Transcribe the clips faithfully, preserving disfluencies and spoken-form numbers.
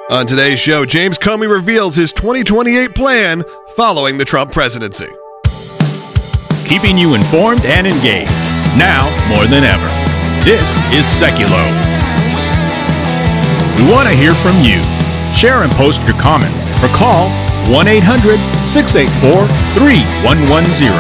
On today's show, James Comey reveals his twenty twenty-eight plan following the Trump presidency. Keeping you informed and engaged, now more than ever. This is Seculo. We want to hear from you. Share and post your comments or call one eight hundred, six eight four, three one one zero.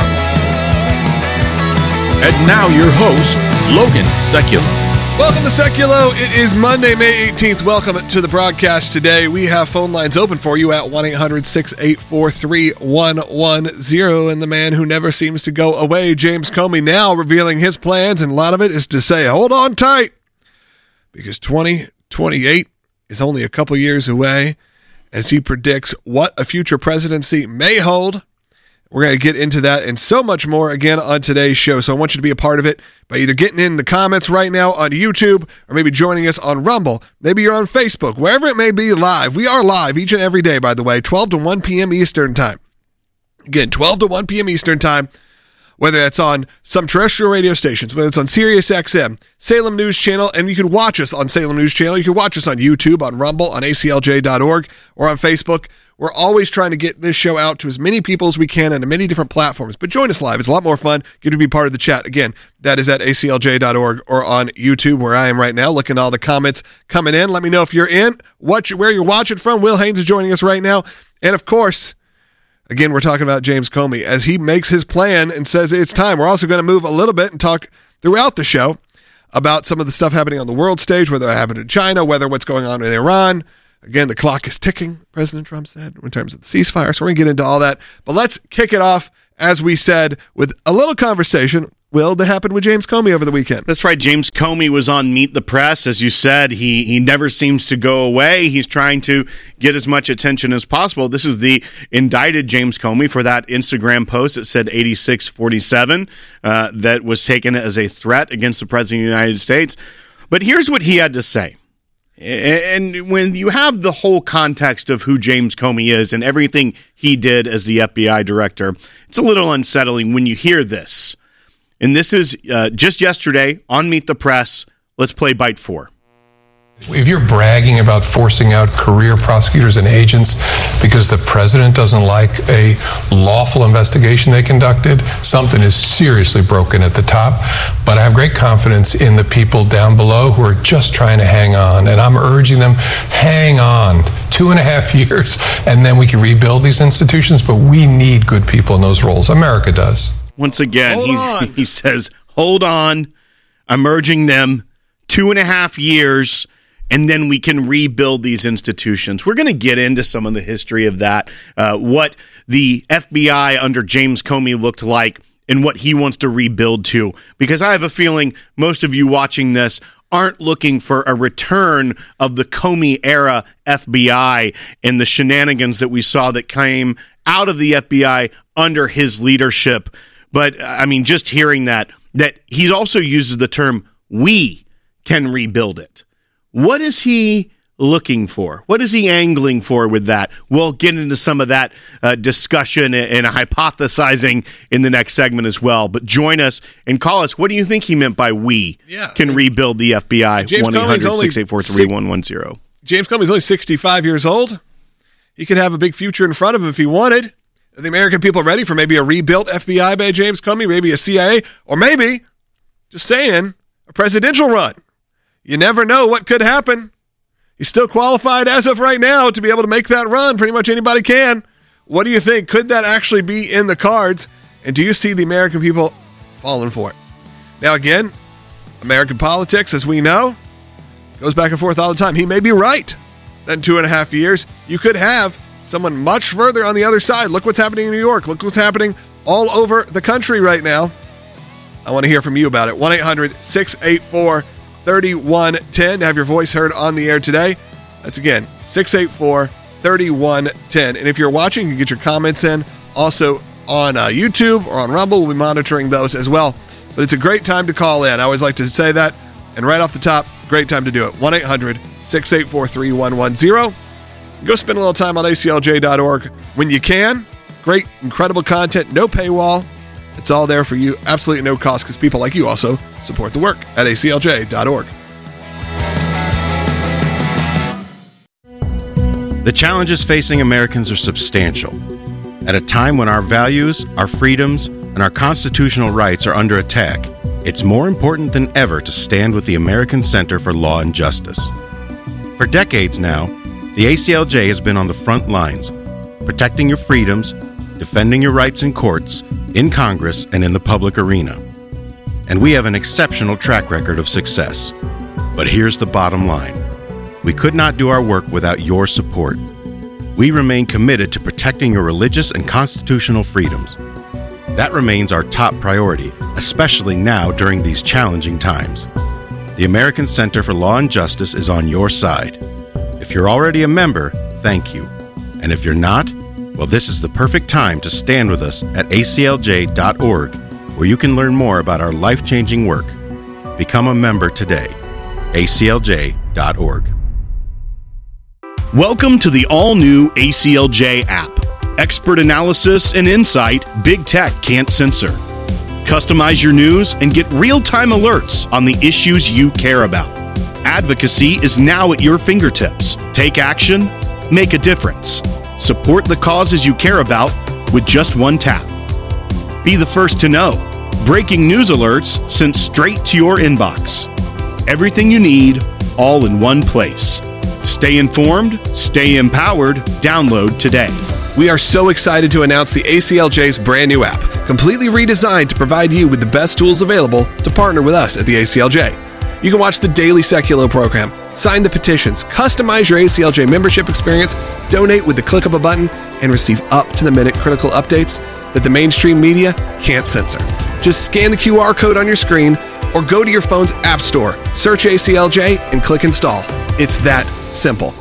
And now your host, Logan Seculo. Welcome to Seculo. It is Monday, May eighteenth. Welcome to the broadcast today. We have phone lines open for you at one eight hundred, six eight four, three one one zero. And the man who never seems to go away, James Comey, now revealing his plans. And a lot of it is to say, hold on tight, because twenty twenty-eight is only a couple years away as he predicts what a future presidency may hold. We're going to get into that and so much more again on today's show. So I want you to be a part of it by either getting in the comments right now on YouTube or maybe joining us on Rumble. Maybe you're on Facebook, wherever it may be live. We are live each and every day, by the way, twelve to one p.m. Eastern time. Again, twelve to one p.m. Eastern time, whether that's on some terrestrial radio stations, whether it's on Sirius X M, Salem News Channel, and you can watch us on Salem News Channel. You can watch us on YouTube, on Rumble, on A C L J dot org, or on Facebook. We're always trying to get this show out to as many people as we can on many different platforms. But join us live. It's a lot more fun. Get to be part of the chat. Again, that is at A C L J dot org or on YouTube, where I am right now, looking at all the comments coming in. Let me know if you're in, what you, where you're watching from. Will Haynes is joining us right now. And, of course, again, we're talking about James Comey as he makes his plan and says it's time. We're also going to move a little bit and talk throughout the show about some of the stuff happening on the world stage, whether it happened in China, whether what's going on in Iran. Again, the clock is ticking, President Trump said, in terms of the ceasefire. So we're going to get into all that. But let's kick it off, as we said, with a little conversation, Will, that happened with James Comey over the weekend. That's right. James Comey was on Meet the Press. As you said, he, he never seems to go away. He's trying to get as much attention as possible. This is the indicted James Comey for that Instagram post that said eighty-six forty-seven uh, that was taken as a threat against the President of the United States. But here's what he had to say. And when you have the whole context of who James Comey is and everything he did as the F B I director, it's a little unsettling when you hear this. And this is uh, just yesterday on Meet the Press. Let's play bite four. If you're bragging about forcing out career prosecutors and agents because the president doesn't like a lawful investigation they conducted, something is seriously broken at the top. But I have great confidence in the people down below who are just trying to hang on. And I'm urging them, hang on. Two and a half years, and then we can rebuild these institutions. But we need good people in those roles. America does. Once again, he, he says, hold on. I'm urging them. Two and a half years. And then we can rebuild these institutions. We're going to get into some of the history of that, uh, what the F B I under James Comey looked like and what he wants to rebuild to. Because I have a feeling most of you watching this aren't looking for a return of the Comey-era F B I and the shenanigans that we saw that came out of the F B I under his leadership. But, I mean, just hearing that, that he also uses the term, we can rebuild it. What is he looking for? What is he angling for with that? We'll get into some of that uh, discussion and hypothesizing in the next segment as well. But join us and call us. What do you think he meant by we yeah, can rebuild the F B I? one eight hundred, six eight four, three one one zero. James Comey's only sixty-five years old. He could have a big future in front of him if he wanted. Are the American people ready for maybe a rebuilt F B I by James Comey, maybe a C I A, or maybe, just saying, a presidential run? You never know what could happen. He's still qualified as of right now to be able to make that run. Pretty much anybody can. What do you think? Could that actually be in the cards? And do you see the American people falling for it? Now, again, American politics, as we know, goes back and forth all the time. He may be right that in two and a half years, you could have someone much further on the other side. Look what's happening in New York. Look what's happening all over the country right now. I want to hear from you about it. one eight hundred, six eight four, three one one zero. Have your voice heard on the air today. That's again, six eight four, three one one zero. And if you're watching, you can get your comments in. Also on uh, YouTube or on Rumble, we'll be monitoring those as well. But it's a great time to call in. I always like to say that. And right off the top, great time to do it. one eight hundred, six eight four, three one one zero. Go spend a little time on A C L J dot org when you can. Great, incredible content, no paywall. It's all there for you, absolutely no cost, because people like you also support the work at A C L J dot org. The challenges facing Americans are substantial. At a time when our values, our freedoms, and our constitutional rights are under attack, it's more important than ever to stand with the American Center for Law and Justice. For decades now, the A C L J has been on the front lines, protecting your freedoms, defending your rights in courts, in Congress, and in the public arena. And we have an exceptional track record of success. But here's the bottom line. We could not do our work without your support. We remain committed to protecting your religious and constitutional freedoms. That remains our top priority, especially now during these challenging times. The American Center for Law and Justice is on your side. If you're already a member, thank you. And if you're not, well, this is the perfect time to stand with us at A C L J dot org, where you can learn more about our life-changing work. Become a member today. A C L J dot org. Welcome to the all-new A C L J app. Expert analysis and insight big tech can't censor. Customize your news and get real-time alerts on the issues you care about. Advocacy is now at your fingertips. Take action, make a difference. Support the causes you care about with just one tap. Be the first to know. Breaking news alerts sent straight to your inbox. Everything you need, all in one place. Stay informed, stay empowered. Download today. We are so excited to announce the A C L J's brand new app, completely redesigned to provide you with the best tools available to partner with us at the A C L J. You can watch the daily Seculo program, sign the petitions, customize your A C L J membership experience, donate with the click of a button, and receive up-to-the-minute critical updates that the mainstream media can't censor. Just scan the Q R code on your screen or go to your phone's app store, search A C L J, and click install. It's that simple.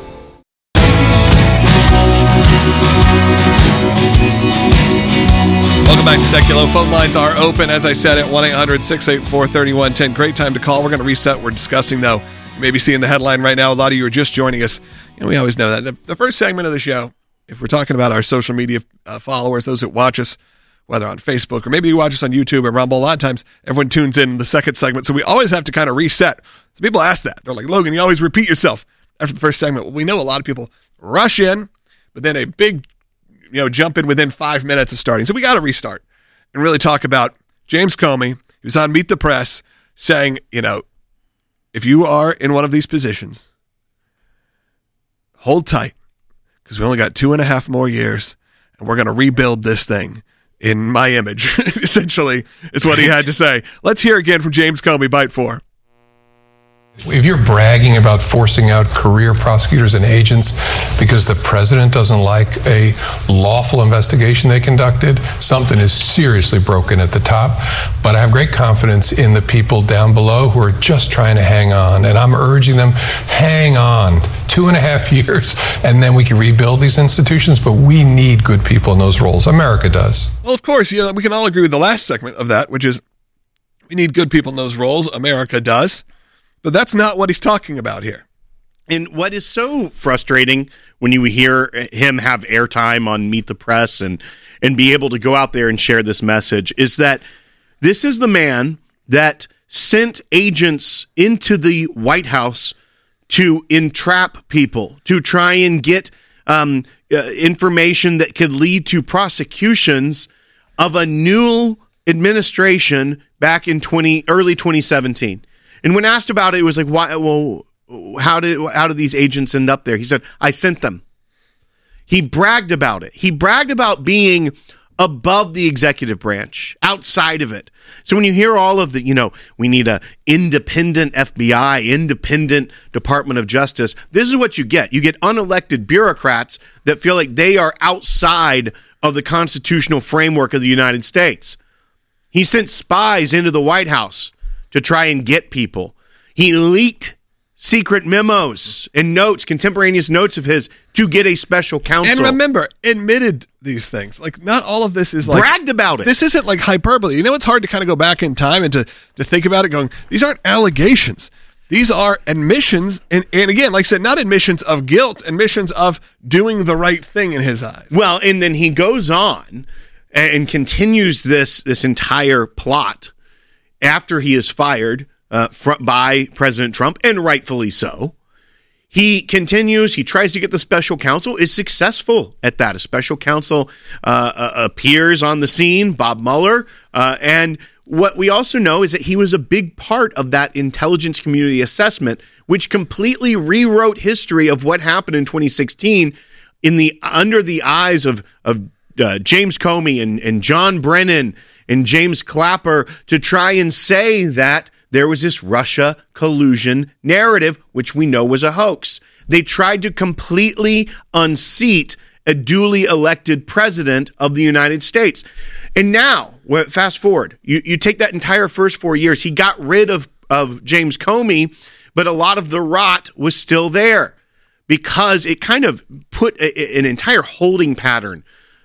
Welcome back to Seculo. Phone lines are open, as I said, at one eight hundred six eight four three one one zero. Great time to call. We're going to reset. We're discussing, though, you may be seeing the headline right now. A lot of you are just joining us. You know, we always know that. The, the first segment of the show, if we're talking about our social media uh, followers, those that watch us, whether on Facebook or maybe you watch us on YouTube or Rumble, a lot of times everyone tunes in the second segment, so we always have to kind of reset. So people ask that. They're like, Logan, you always repeat yourself after the first segment. Well, we know a lot of people rush in, but then a big you know, jump in within five minutes of starting. So we got to restart and really talk about James Comey. He was on Meet the Press saying, you know, if you are in one of these positions, hold tight because we only got two and a half more years and we're going to rebuild this thing in my image, essentially, is what he had to say. Let's hear again from James Comey, Bite four. If you're bragging about forcing out career prosecutors and agents because the president doesn't like a lawful investigation they conducted, something is seriously broken at the top. But I have great confidence in the people down below who are just trying to hang on. And I'm urging them, hang on. Two and a half years, and then we can rebuild these institutions. But we need good people in those roles. America does. Well, of course, you know, we can all agree with the last segment of that, which is we need good people in those roles. America does. But that's not what he's talking about here. And what is so frustrating when you hear him have airtime on Meet the Press and, and be able to go out there and share this message is that this is the man that sent agents into the White House to entrap people, to try and get um, uh, information that could lead to prosecutions of a new administration back in twenty early twenty seventeen. And when asked about it, it was like, why? Well, how did how did these agents end up there? He said, I sent them. He bragged about it. He bragged about being above the executive branch, outside of it. So when you hear all of the, you know, we need a independent F B I, independent Department of Justice, this is what you get. You get unelected bureaucrats that feel like they are outside of the constitutional framework of the United States. He sent spies into the White House to try and get people. He leaked secret memos and notes, contemporaneous notes of his, to get a special counsel. And remember, admitted these things. Like, not all of this is like... bragged about it. This isn't like hyperbole. You know, it's hard to kind of go back in time and to, to think about it going, these aren't allegations. These are admissions. And, and again, like I said, not admissions of guilt, admissions of doing the right thing in his eyes. Well, and then he goes on and continues this, this entire plot after he is fired uh, fr- by President Trump, and rightfully so. He continues. He tries to get the special counsel, is successful at that. A special counsel uh, uh, appears on the scene, Bob Mueller. Uh, and what we also know is that he was a big part of that intelligence community assessment, which completely rewrote history of what happened in twenty sixteen in the under the eyes of, of uh, James Comey and, and John Brennan and James Clapper to try and say that there was this Russia collusion narrative, which we know was a hoax. They tried to completely unseat a duly elected president of the United States. And now, fast forward, you, you take that entire first four years, he got rid of, of James Comey, but a lot of the rot was still there because it kind of put a, an entire holding pattern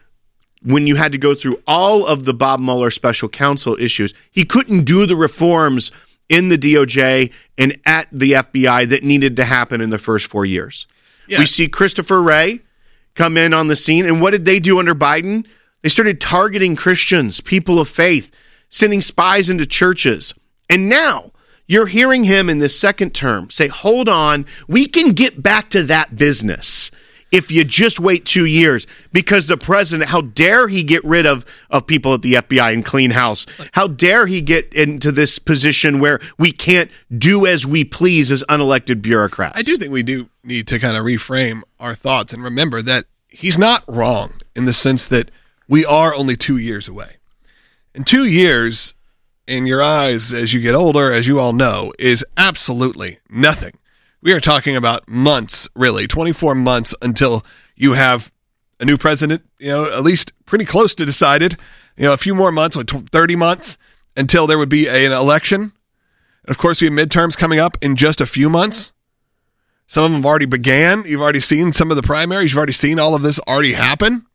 when you had to go through all of the Bob Mueller special counsel issues. He couldn't do the reforms in the D O J and at the F B I that needed to happen in the first four years. Yeah. We see Christopher Wray come in on the scene, and what did they do under Biden? They started targeting Christians, people of faith, sending spies into churches. And now you're hearing him in this second term say, hold on, we can get back to that business if you just wait two years, because the president, how dare he get rid of, of people at the F B I and clean house? How dare he get into this position where we can't do as we please as unelected bureaucrats? I do think we do need to kind of reframe our thoughts and remember that he's not wrong in the sense that we are only two years away. And two years in your eyes as you get older, as you all know, is absolutely nothing. We are talking about months, really, twenty-four months until you have a new president, you know, at least pretty close to decided, you know, a few more months, like thirty months until there would be a, an election. And of course, we have midterms coming up in just a few months. Some of them already began. You've already seen some of the primaries. You've already seen all of this already happen.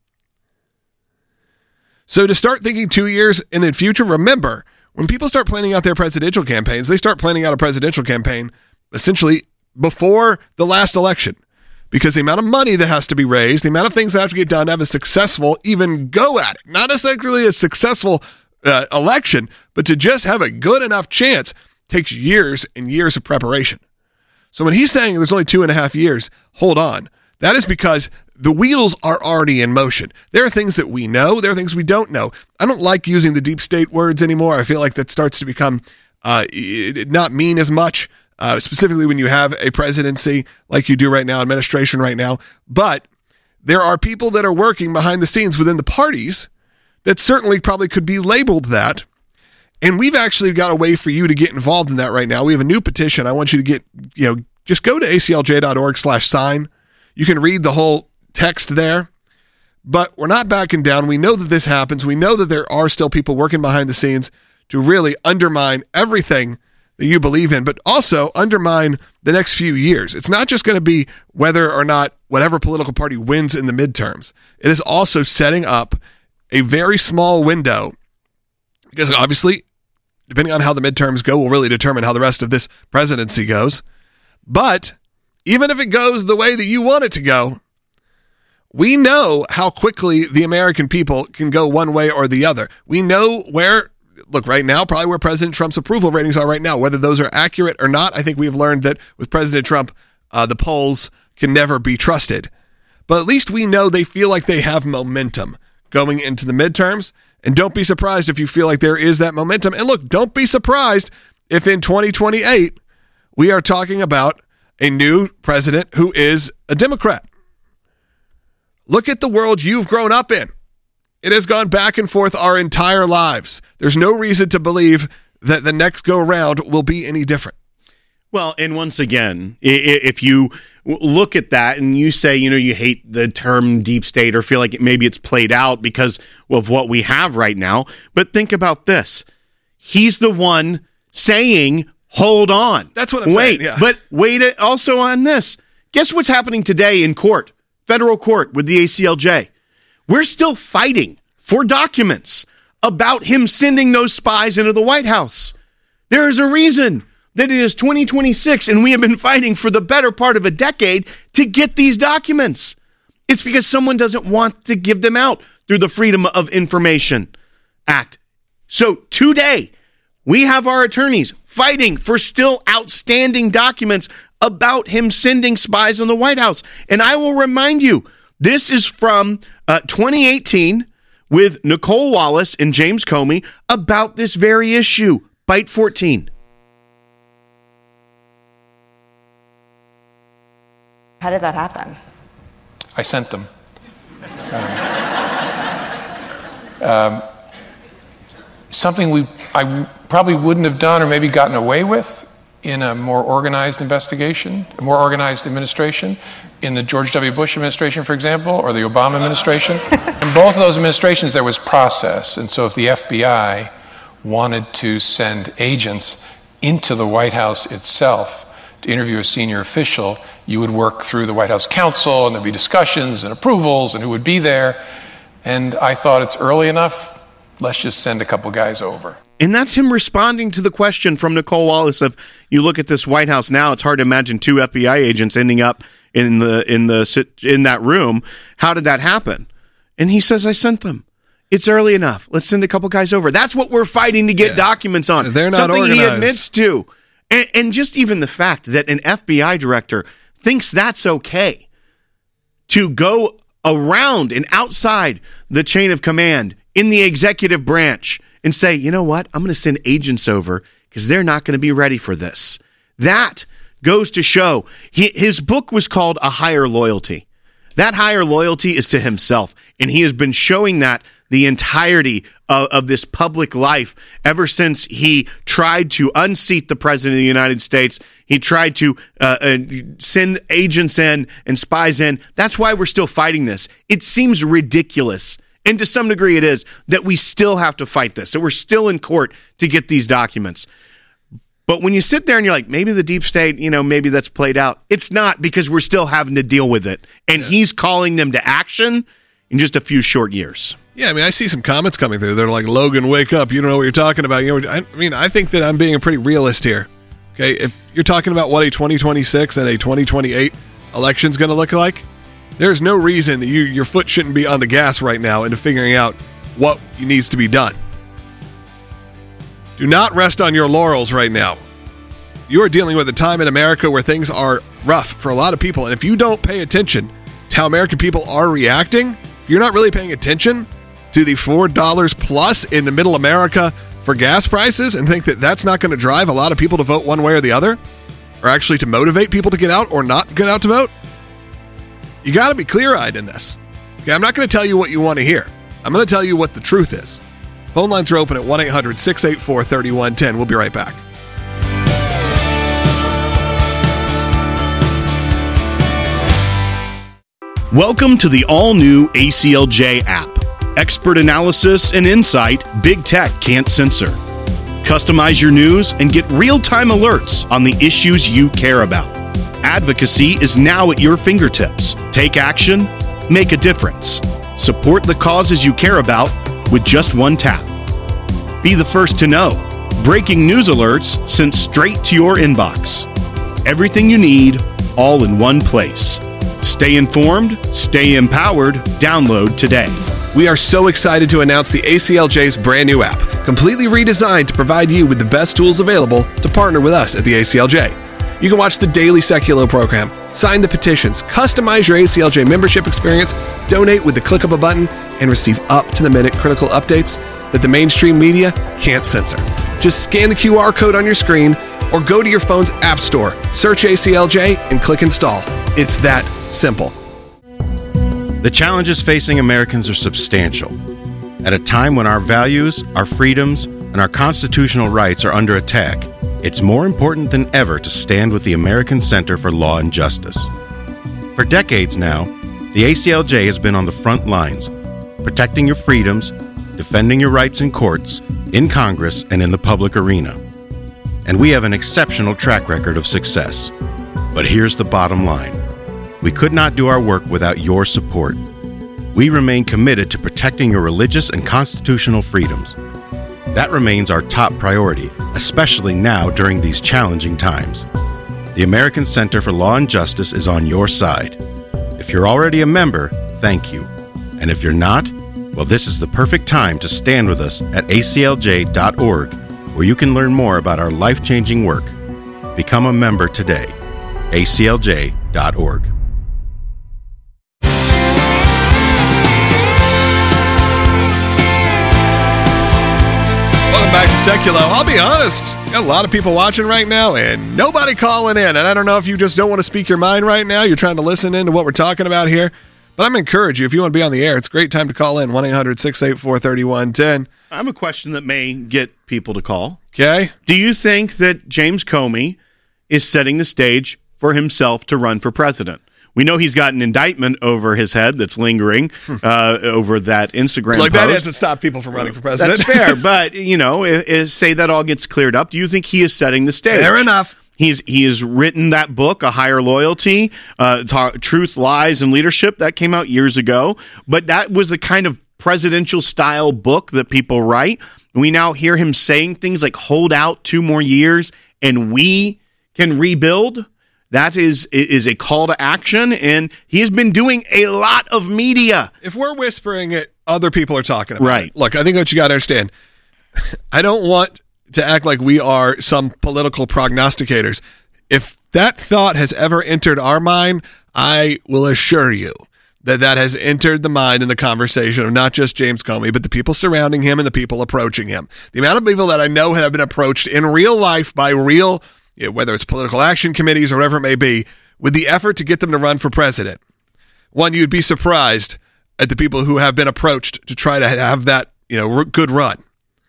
So to start thinking two years in the future, remember, when people start planning out their presidential campaigns, they start planning out a presidential campaign essentially before the last election, because the amount of money that has to be raised, the amount of things that have to get done to have a successful, even go at it, not necessarily a successful uh, election, but to just have a good enough chance takes years and years of preparation. So when he's saying there's only two and a half years, hold on. That is because the wheels are already in motion. There are things that we know. There are things we don't know. I don't like using the deep state words anymore. I feel like that starts to become uh, not mean as much. Uh, specifically when you have a presidency like you do right now, administration right now. But there are people that are working behind the scenes within the parties that certainly probably could be labeled that. And we've actually got a way for you to get involved in that right now. We have a new petition. I want you to get, you know, just go to A C L J dot org slash sign. You can read the whole text there. But we're not backing down. We know that this happens. We know that there are still people working behind the scenes to really undermine everything that you believe in, but also undermine the next few years. It's not just going to be whether or not whatever political party wins in the midterms. It is also setting up a very small window, because obviously, depending on how the midterms go, will really determine how the rest of this presidency goes. But even if it goes the way that you want it to go, we know how quickly the American people can go one way or the other. We know where Look, right now, probably where President Trump's approval ratings are right now. Whether those are accurate or not, I think we've learned that with President Trump, uh, the polls can never be trusted. But at least we know they feel like they have momentum going into the midterms. And don't be surprised if you feel like there is that momentum. And look, don't be surprised if in twenty twenty-eight, we are talking about a new president who is a Democrat. Look at the world you've grown up in. It has gone back and forth our entire lives. There's no reason to believe that the next go round will be any different. Well, and once again, if you look at that and you say, you know, you hate the term deep state or feel like it, maybe it's played out because of what we have right now, but think about this. He's the one saying, hold on. That's what I'm wait, saying. Yeah. But wait also on this. Guess what's happening today in court, federal court with the A C L J? We're still fighting for documents about him sending those spies into the White House. There is a reason that it is twenty twenty-six and we have been fighting for the better part of a decade to get these documents. It's because someone doesn't want to give them out through the Freedom of Information Act. So today, we have our attorneys fighting for still outstanding documents about him sending spies on the White House. And I will remind you, this is from uh, twenty eighteen with Nicole Wallace and James Comey about this very issue. Byte fourteen. How did that happen? I sent them. Um, um, something we I probably wouldn't have done or maybe gotten away with in a more organized investigation, a more organized administration, in the George W. Bush administration, for example, or the Obama administration. In both of those administrations, there was process. And so if the F B I wanted to send agents into the White House itself to interview a senior official, you would work through the White House counsel, and there'd be discussions and approvals and who would be there. And I thought, it's early enough, let's just send a couple guys over. And that's him responding to the question from Nicole Wallace of, you look at this White House now, it's hard to imagine two F B I agents ending up in the in the in that room. How did that happen? And he says, I sent them. It's early enough. Let's send a couple guys over. That's what we're fighting to get yeah. documents on. They're not Something organized. He admits to. And, and just even the fact that an F B I director thinks that's okay to go around and outside the chain of command in the executive branch and say, you know what, I'm going to send agents over because they're not going to be ready for this. That goes to show he, his book was called A Higher Loyalty. That higher loyalty is to himself, and he has been showing that the entirety of, of this public life ever since he tried to unseat the president of the United States. He tried to uh, uh, send agents in and spies in. That's why we're still fighting this. It seems ridiculous, and to some degree it is, that we still have to fight this, that we're still in court to get these documents. But when you sit there and you're like, maybe the deep state, you know, maybe that's played out. It's not, because we're still having to deal with it. And yeah. he's calling them to action in just a few short years. Yeah, I mean, I see some comments coming through. They're like, Logan, wake up. You don't know what you're talking about. You know, I mean, I think that I'm being a pretty realist here. Okay, if you're talking about what a twenty twenty-six and a twenty twenty-eight election's going to look like, there's no reason that you, your foot shouldn't be on the gas right now into figuring out what needs to be done. Do not rest on your laurels right now. You are dealing with a time in America where things are rough for a lot of people. And if you don't pay attention to how American people are reacting, you're not really paying attention to the four dollars plus in the middle America for gas prices and think that that's not going to drive a lot of people to vote one way or the other, or actually to motivate people to get out or not get out to vote. You got to be clear-eyed in this. Okay, I'm not going to tell you what you want to hear. I'm going to tell you what the truth is. Phone lines are open at one eight hundred six eight four three one one zero. We'll be right back. Welcome to the all-new A C L J app. Expert analysis and insight big tech can't censor. Customize your news and get real-time alerts on the issues you care about. Advocacy is now at your fingertips. Take action, make a difference. Support the causes you care about with just one tap. Be the first to know. Breaking news alerts sent straight to your inbox. Everything you need, all in one place. Stay informed, stay empowered, download today. We are so excited to announce the A C L J's brand new app, completely redesigned to provide you with the best tools available to partner with us at the A C L J. You can watch the daily Seculo program, sign the petitions, customize your A C L J membership experience, donate with the click of a button, and receive up-to-the-minute critical updates that the mainstream media can't censor. Just scan the Q R code on your screen or go to your phone's app store, search A C L J, and click install. It's that simple. The challenges facing Americans are substantial. At a time when our values, our freedoms, and our constitutional rights are under attack, it's more important than ever to stand with the American Center for Law and Justice. For decades now, the A C L J has been on the front lines, protecting your freedoms, defending your rights in courts, in Congress, and in the public arena. And we have an exceptional track record of success. But here's the bottom line. We could not do our work without your support. We remain committed to protecting your religious and constitutional freedoms. That remains our top priority, especially now during these challenging times. The American Center for Law and Justice is on your side. If you're already a member, thank you. And if you're not, well, this is the perfect time to stand with us at A C L J dot org, where you can learn more about our life-changing work. Become a member today. A C L J dot org. Welcome back to Seculo. I'll be honest, got a lot of people watching right now and nobody calling in. And I don't know if you just don't want to speak your mind right now. You're trying to listen into what we're talking about here. But I'm encourage you, if you want to be on the air, it's a great time to call in, one eight hundred six eight four three one one zero. I have a question that may get people to call. Okay. Do you think that James Comey is setting the stage for himself to run for president? We know he's got an indictment over his head that's lingering uh, over that Instagram Like, post. that hasn't stopped people from running for president. That's fair, but, you know, if, if, say that all gets cleared up, do you think he is setting the stage? Fair enough. He's he has written that book, A Higher Loyalty, uh, ta- Truth, Lies, and Leadership. That came out years ago, but that was the kind of presidential-style book that people write. We now hear him saying things like, hold out two more years, and we can rebuild. That is is a call to action, and he has been doing a lot of media. If we're whispering it, other people are talking about Right. it. Look, I think what you got to understand, I don't want to act like we are some political prognosticators. If that thought has ever entered our mind, I will assure you that that has entered the mind and the conversation of not just James Comey, but the people surrounding him and the people approaching him. The amount of people that I know have been approached in real life by real, whether it's political action committees or whatever it may be, with the effort to get them to run for president. One, you'd be surprised at the people who have been approached to try to have that, you know, good run.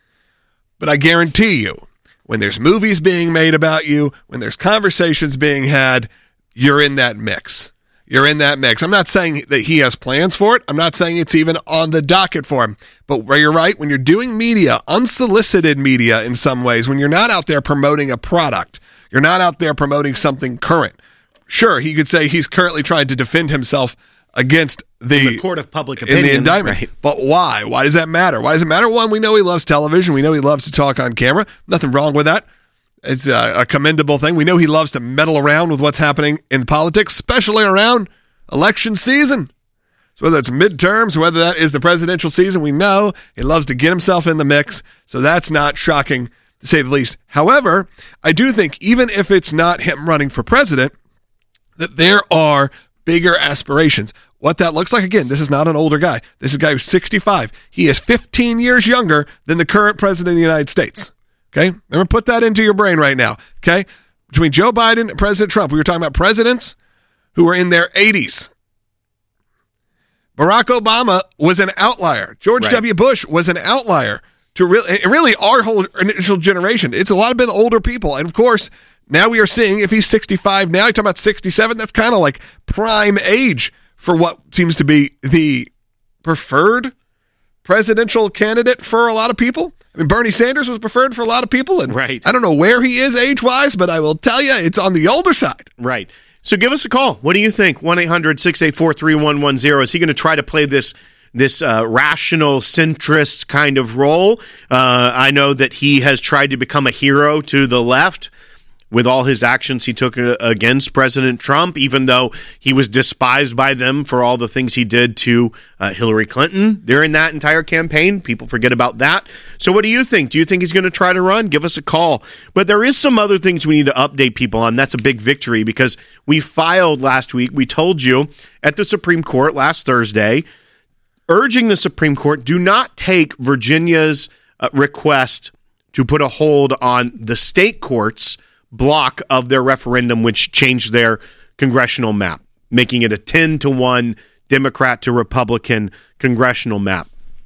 But I guarantee you, when there's movies being made about you, when there's conversations being had, you're in that mix. You're in that mix. I'm not saying that he has plans for it. I'm not saying it's even on the docket for him. But where you're right, when you're doing media, unsolicited media in some ways, when you're not out there promoting a product, you're not out there promoting something current. Sure, he could say he's currently trying to defend himself against the, In the court of public opinion. in the indictment. Right. But why? Why does that matter? Why does it matter? One, we know he loves television. We know he loves to talk on camera. Nothing wrong with that. It's a, a commendable thing. We know he loves to meddle around with what's happening in politics, especially around election season. So whether it's midterms, whether that is the presidential season, we know he loves to get himself in the mix. So that's not shocking, to say the least. However, I do think even if it's not him running for president, that there are bigger aspirations. What that looks like, again, this is not an older guy. This is a guy who's sixty-five. He is fifteen years younger than the current president of the United States. Okay? Remember, put that into your brain right now. Okay? Between Joe Biden and President Trump, we were talking about presidents who were in their eighties. Barack Obama was an outlier. George Right. W. Bush was an outlier to really, really our whole initial generation. It's a lot of been older people. And of course, now we are seeing if he's sixty-five now, you're talking about sixty-seven, that's kind of like prime age for what seems to be the preferred presidential candidate for a lot of people. I mean, Bernie Sanders was preferred for a lot of people. And Right. I don't know where he is age-wise, but I will tell you, it's on the older side. Right. So give us a call. What do you think? one eight hundred six eight four three one one zero. Is he going to try to play this this uh, rational centrist kind of role? Uh, I know that he has tried to become a hero to the left with all his actions he took uh, against President Trump, even though he was despised by them for all the things he did to uh, Hillary Clinton during that entire campaign. People forget about that. So what do you think? Do you think he's going to try to run? Give us a call. But there is some other things we need to update people on. That's a big victory because we filed last week. We told you at the Supreme Court last Thursday, urging the Supreme Court, do not take Virginia's uh, request to put a hold on the state courts block of their referendum, which changed their congressional map, making it a ten to one Democrat to Republican congressional map.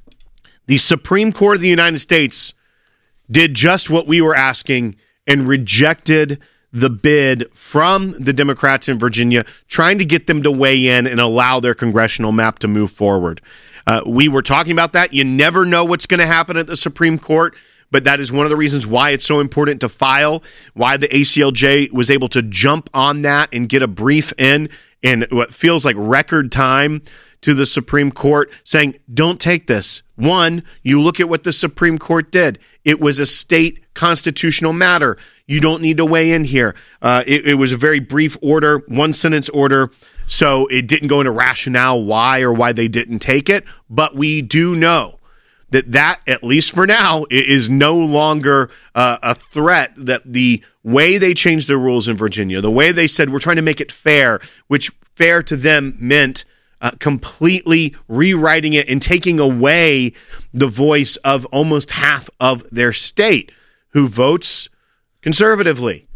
The Supreme Court of the United States did just what we were asking and rejected the bid from the Democrats in Virginia, trying to get them to weigh in and allow their congressional map to move forward. Uh, we were talking about that. You never know what's going to happen at the Supreme Court, but that is one of the reasons why it's so important to file, why the A C L J was able to jump on that and get a brief in in what feels like record time to the Supreme Court saying, don't take this. One, you look at what the Supreme Court did. It was a state constitutional matter. You don't need to weigh in here. Uh, it, it was a very brief order, one sentence order, so it didn't go into rationale why or why they didn't take it. But we do know that that, at least for now, is no longer uh, a threat that the way they changed the rules in Virginia, the way they said we're trying to make it fair, which fair to them meant uh, completely rewriting it and taking away the voice of almost half of their state who votes conservatively,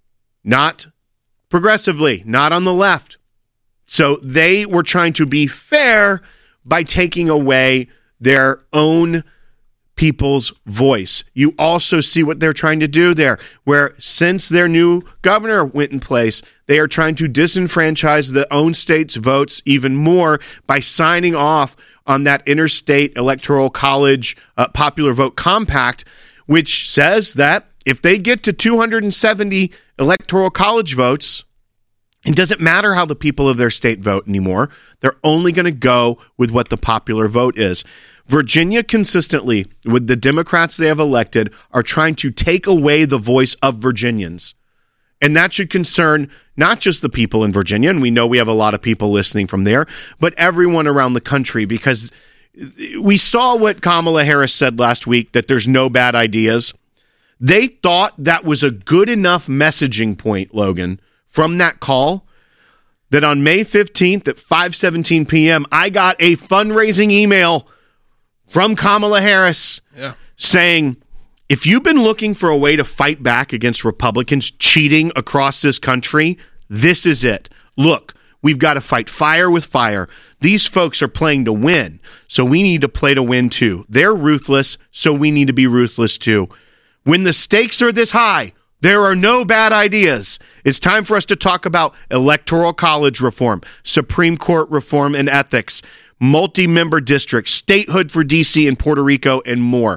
not progressively, not on the left. So they were trying to be fair by taking away their own people's voice. You also see what they're trying to do there, where since their new governor went in place, they are trying to disenfranchise their own state's votes even more by signing off on that interstate electoral college uh, popular vote compact, which says that if they get to two hundred seventy electoral college votes, it doesn't matter how the people of their state vote anymore. They're only going to go with what the popular vote is. Virginia consistently, with the Democrats they have elected, are trying to take away the voice of Virginians. And that should concern not just the people in Virginia, and we know we have a lot of people listening from there, but everyone around the country, because we saw what Kamala Harris said last week, that there's no bad ideas. They thought that was a good enough messaging point, Logan, from that call, that on May fifteenth at five seventeen p.m., I got a fundraising email from Kamala Harris yeah. saying, if you've been looking for a way to fight back against Republicans cheating across this country, this is it. Look, we've got to fight fire with fire. These folks are playing to win, so we need to play to win too. They're ruthless, so we need to be ruthless too. When the stakes are this high, there are no bad ideas. It's time for us to talk about electoral college reform, Supreme Court reform and ethics, multi-member districts, statehood for D C and Puerto Rico, and more.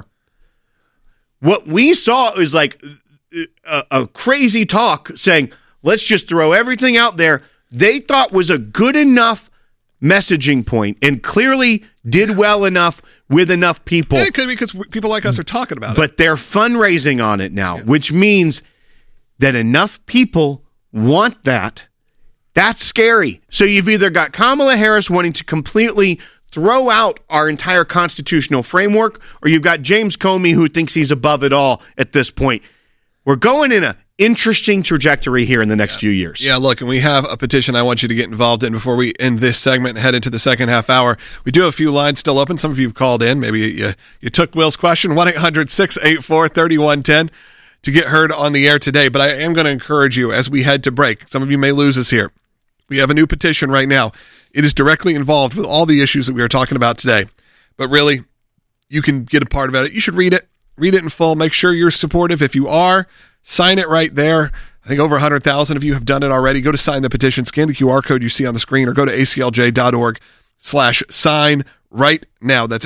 What we saw is like a, a crazy talk saying, let's just throw everything out there. They thought was a good enough messaging point and clearly did well enough with enough people. Yeah, it could be because people like us are talking about but it. But they're fundraising on it now, yeah. which means that enough people want that. That's scary. So you've either got Kamala Harris wanting to completely throw out our entire constitutional framework, or you've got James Comey who thinks he's above it all at this point. We're going in an interesting trajectory here in the next yeah. few years. Yeah, look, and we have a petition I want you to get involved in before we end this segment and head into the second half hour. We do have a few lines still open. Some of you have called in. Maybe you, you took Will's question, one eight hundred six eight four three one one zero to get heard on the air today. But I am going to encourage you as we head to break. Some of you may lose us here. We have a new petition right now. It is directly involved with all the issues that we are talking about today. But really, you can get a part of it. You should read it. Read it in full. Make sure you're supportive. If you are, sign it right there. I think over one hundred thousand of you have done it already. Go to sign the petition. Scan the Q R code you see on the screen or go to aclj.org slash sign right now. That's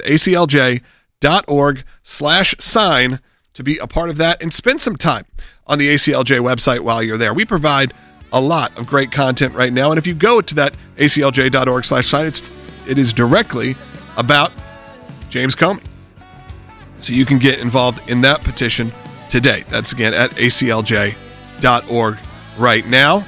aclj.org slash sign to be a part of that and spend some time on the A C L J website while you're there. We provide a lot of great content right now. And if you go to that aclj.org slash sign, it's, it is directly about James Comey. So you can get involved in that petition today. That's again at aclj.org right now.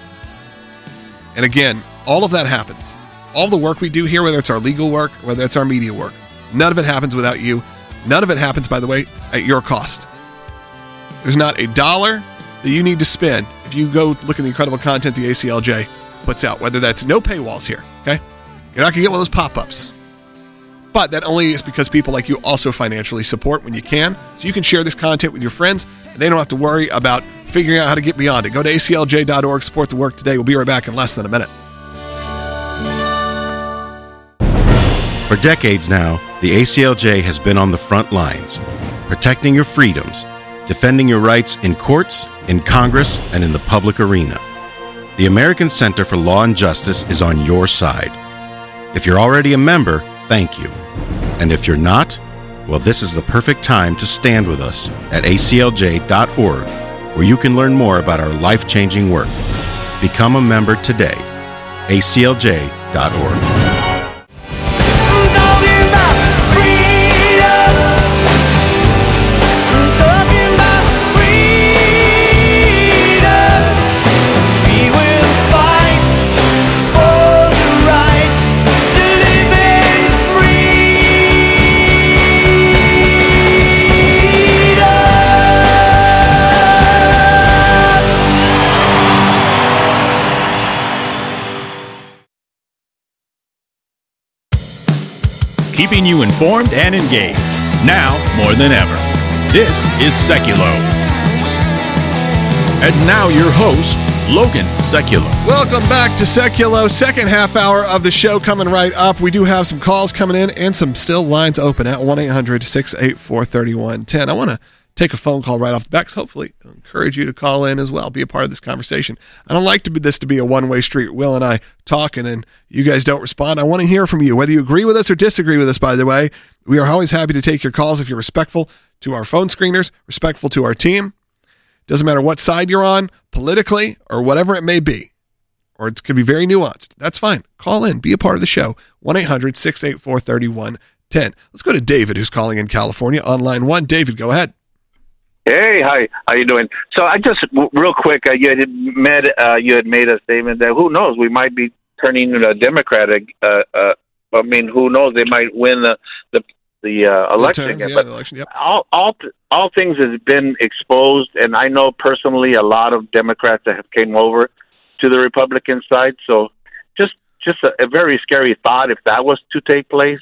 And again, all of that happens. All the work we do here, whether it's our legal work, whether it's our media work, none of it happens without you. None of it happens, by the way, at your cost. There's not a dollar that you need to spend if you go look at the incredible content the A C L J puts out, whether that's no paywalls here, okay? You're not going to get one of those pop-ups. But that only is because people like you also financially support when you can. So you can share this content with your friends, and they don't have to worry about figuring out how to get beyond it. Go to aclj dot org, support the work today. We'll be right back in less than a minute. For decades now, the A C L J has been on the front lines, protecting your freedoms, defending your rights in courts, in Congress, and in the public arena. The American Center for Law and Justice is on your side. If you're already a member, thank you. And if you're not, well, this is the perfect time to stand with us at A C L J dot org, where you can learn more about our life-changing work. Become a member today. A C L J dot org. keeping you informed and engaged. Now more than ever. This is Seculo. And now your host, Logan Seculo. Welcome back to Seculo. Second half hour of the show coming right up. We do have some calls coming in and some still lines open at one eight hundred six eight four three one one zero. I want to take a phone call right off the bat, because hopefully I'll encourage you to call in as well, be a part of this conversation. I don't like to be, this to be a one-way street, Will and I talking, and you guys don't respond. I want to hear from you, whether you agree with us or disagree with us, by the way. We are always happy to take your calls if you're respectful to our phone screeners, respectful to our team. Doesn't matter what side you're on, politically, or whatever it may be. Or it could be very nuanced. That's fine. Call in. Be a part of the show. one eight hundred six eight four three one one zero. Let's go to David, who's calling in California on line one. David, go ahead. Hey, hi. How you doing? So I just, real quick, uh, you had made uh, you had made a statement that who knows, we might be turning into a Democratic. Uh, uh, I mean, who knows? They might win the the, the uh, election. Terms, again. yeah, but the election, yep. all all all things has been exposed, and I know personally a lot of Democrats that have came over to the Republican side. So just just a, a very scary thought if that was to take place.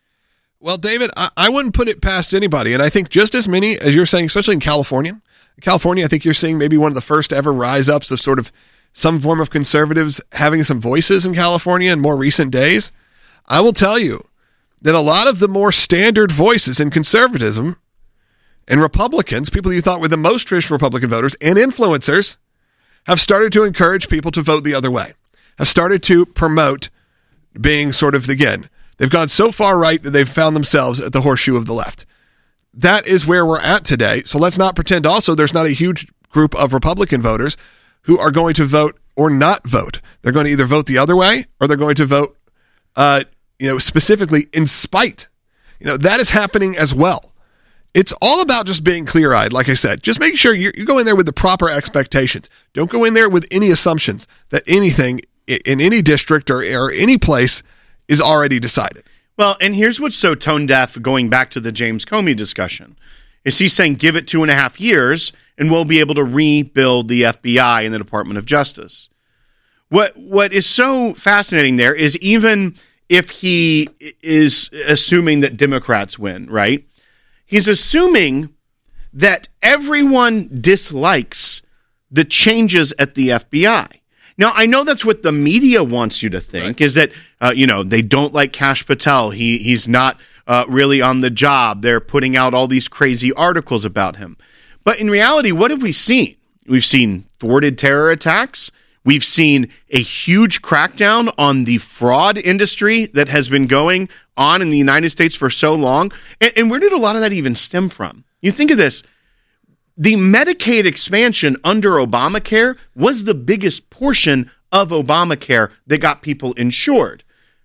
Well, David, I, I wouldn't put it past anybody, and I think just as many as you're saying, especially in California. In California, I think you're seeing maybe one of the first ever rise-ups of sort of some form of conservatives having some voices in California in more recent days. I will tell you that a lot of the more standard voices in conservatism and Republicans, people you thought were the most traditional Republican voters, and influencers, have started to encourage people to vote the other way, have started to promote being sort of, again, they've gone so far right that they've found themselves at the horseshoe of the left. That is where we're at today. So let's not pretend also there's not a huge group of Republican voters who are going to vote or not vote. They're going to either vote the other way or they're going to vote, uh, you know, specifically in spite. You know, that is happening as well. It's all about just being clear-eyed, like I said. Just make sure you, you go in there with the proper expectations. Don't go in there with any assumptions that anything in any district or, or any place is already decided. Well, and here's what's so tone deaf, going back to the James Comey discussion, is he's saying give it two and a half years and we'll be able to rebuild the F B I and the Department of Justice. What What is so fascinating there is even if he is assuming that Democrats win, right? He's assuming that everyone dislikes the changes at the F B I. Now, I know that's what the media wants you to think, right. is that, uh, you know, they don't like Kash Patel. He He's not uh, really on the job. They're putting out all these crazy articles about him. But in reality, what have we seen? We've seen thwarted terror attacks. We've seen a huge crackdown on the fraud industry that has been going on in the United States for so long. And, and where did a lot of that even stem from? You think of this. The Medicaid expansion under Obamacare was the biggest portion of Obamacare that got people insured.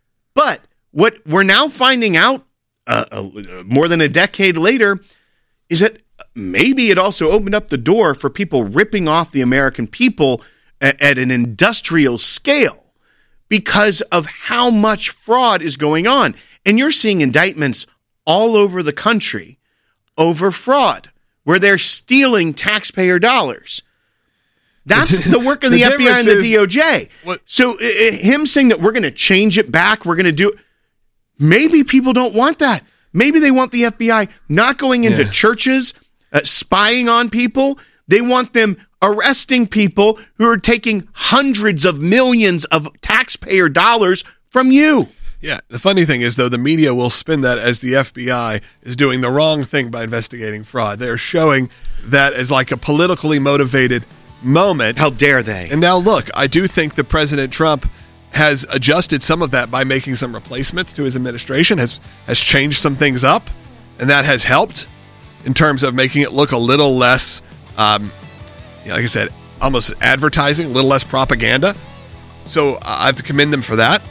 But what we're now finding out uh, uh, more than a decade later is that maybe it also opened up the door for people ripping off the American people at, at an industrial scale because of how much fraud is going on. And you're seeing indictments all over the country over fraud, where they're stealing taxpayer dollars. That's the work of the, the F B I and the D O J. What? So uh, him saying that we're going to change it back, we're going to do it, maybe people don't want that. Maybe they want the F B I not going into yeah. churches, uh, spying on people. They want them arresting people who are taking hundreds of millions of taxpayer dollars from you. Yeah, the funny thing is, though, the media will spin that as the F B I is doing the wrong thing by investigating fraud. They're showing that as like a politically motivated moment. How dare they? And now, look, I do think that President Trump has adjusted some of that by making some replacements to his administration, has has changed some things up, and that has helped in terms of making it look a little less, um, you know, like I said, almost advertising, a little less propaganda. So I have to commend them for that.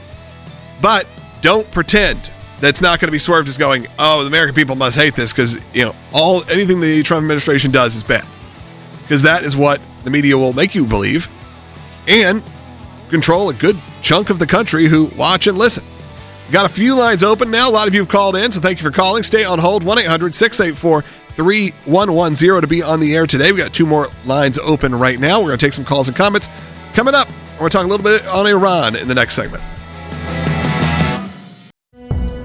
But don't pretend that's not going to be swerved as going, oh, the American people must hate this because, you know, all anything the Trump administration does is bad. Because that is what the media will make you believe and control a good chunk of the country who watch and listen. Got a few lines open now. A lot of you have called in, so thank you for calling. Stay on hold. one eight hundred six eight four three one one zero to be on the air today. We got two more lines open right now. We're going to take some calls and comments. Coming up, we're going to talk a little bit on Iran in the next segment.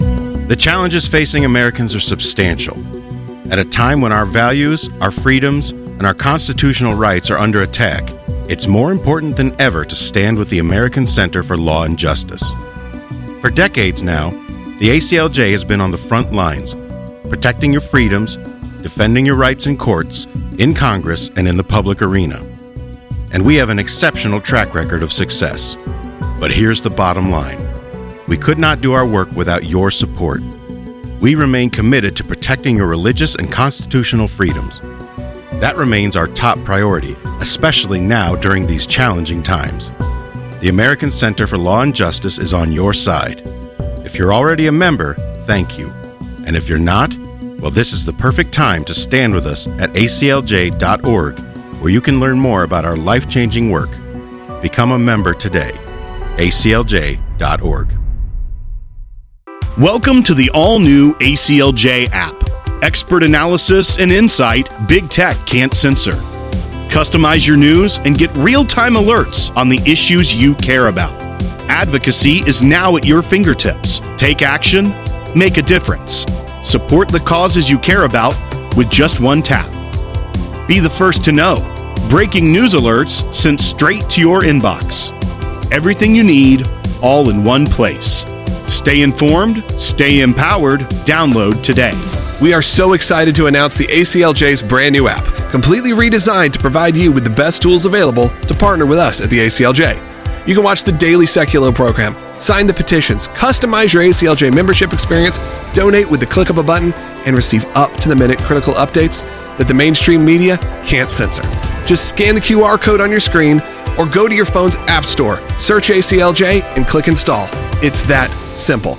The challenges facing Americans are substantial. At a time when our values, our freedoms, and our constitutional rights are under attack, it's more important than ever to stand with the American Center for Law and Justice. For decades now, the A C L J has been on the front lines, protecting your freedoms, defending your rights in courts, in Congress, and in the public arena. And we have an exceptional track record of success. But here's the bottom line. We could not do our work without your support. We remain committed to protecting your religious and constitutional freedoms. That remains our top priority, especially now during these challenging times. The American Center for Law and Justice is on your side. If you're already a member, thank you. And if you're not, well, this is the perfect time to stand with us at A C L J dot org, where you can learn more about our life-changing work. Become a member today. A C L J dot org. Welcome to the all-new A C L J app. Expert analysis and insight big tech can't censor. Customize your news and get real-time alerts on the issues you care about. Advocacy is now at your fingertips. Take action, make a difference. Support the causes you care about with just one tap. Be the first to know. Breaking news alerts sent straight to your inbox. Everything you need, all in one place. Stay informed, stay empowered, download today. We are so excited to announce the A C L J's brand new app, completely redesigned to provide you with the best tools available to partner with us at the A C L J. You can watch the daily Seculo program, sign the petitions, customize your A C L J membership experience, donate with the click of a button, and receive up-to-the-minute critical updates that the mainstream media can't censor. Just scan the Q R code on your screen or go to your phone's app store, search A C L J, and click install. It's that simple.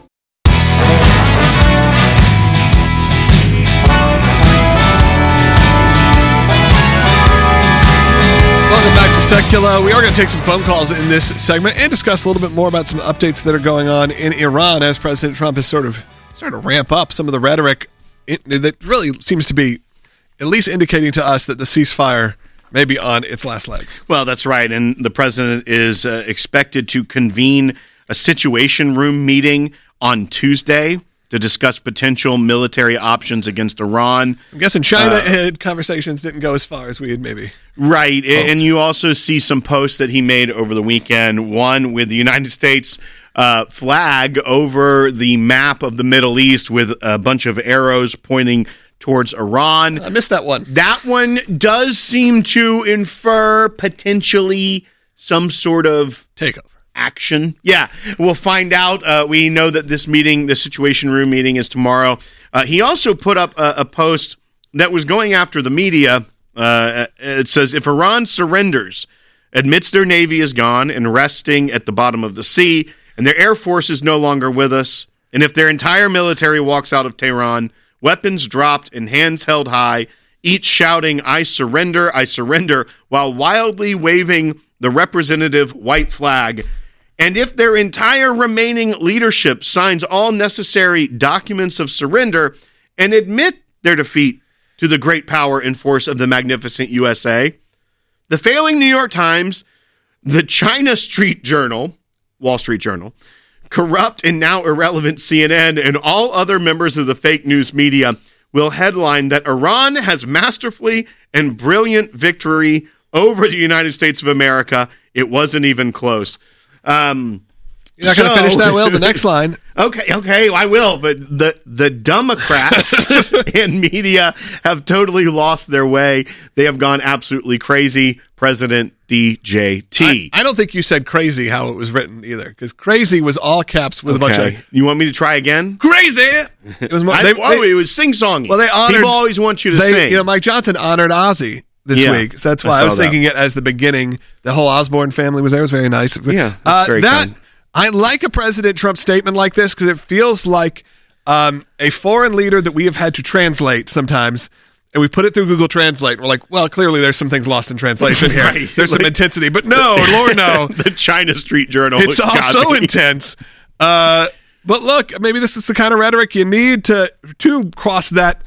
Welcome back to Seculo. We are going to take some phone calls in this segment and discuss a little bit more about some updates that are going on in Iran as President Trump has sort of started to ramp up some of the rhetoric that really seems to be at least indicating to us that the ceasefire may be on its last legs. Well, that's right. And the president is uh, expected to convene a situation room meeting on Tuesday to discuss potential military options against Iran. I'm guessing China uh, had conversations didn't go as far as we had maybe Right. hoped. And you also see some posts that he made over the weekend, one with the United States uh, flag over the map of the Middle East with a bunch of arrows pointing towards Iran. I missed that one. That one does seem to infer potentially some sort of takeover action. Yeah, we'll find out. Uh, we know that this meeting, the Situation Room meeting, is tomorrow. Uh, he also put up a, a post that was going after the media. Uh, it says, if Iran surrenders, admits their navy is gone and resting at the bottom of the sea, and their air force is no longer with us, and if their entire military walks out of Tehran, weapons dropped and hands held high, each shouting, I surrender, I surrender, while wildly waving the representative white flag, and if their entire remaining leadership signs all necessary documents of surrender and admit their defeat to the great power and force of the magnificent U S A, the failing New York Times, the China Street Journal, Wall Street Journal, corrupt and now irrelevant C N N, and all other members of the fake news media will headline that Iran has masterfully and brilliant victory over the United States of America. It wasn't even close. Um, You're not going to finish that, Will? The next line. Okay, okay, I will. But the the Democrats and media have totally lost their way. They have gone absolutely crazy. President D J T. I, I don't think you said crazy how it was written either, because crazy was all caps with Okay. a bunch of You want me to try again? crazy. It was more. I, They, oh, they- it was sing-songy. well, they honored. People always want you to they, sing. You know, Mike Johnson honored Ozzy this Yeah, week, so that's I why I, saw was that. thinking it as the beginning. The whole Osborne family was there. It was very nice. Yeah, that's uh, very that kind. I like a President Trump statement like this because it feels like um, a foreign leader that we have had to translate sometimes. And we put it through Google Translate. And we're like, well, clearly there's some things lost in translation here. Right. There's some Like- intensity. But no, Lord, no. the China Street Journal. It's all got so me. intense. Uh, but look, maybe this is the kind of rhetoric you need to to cross that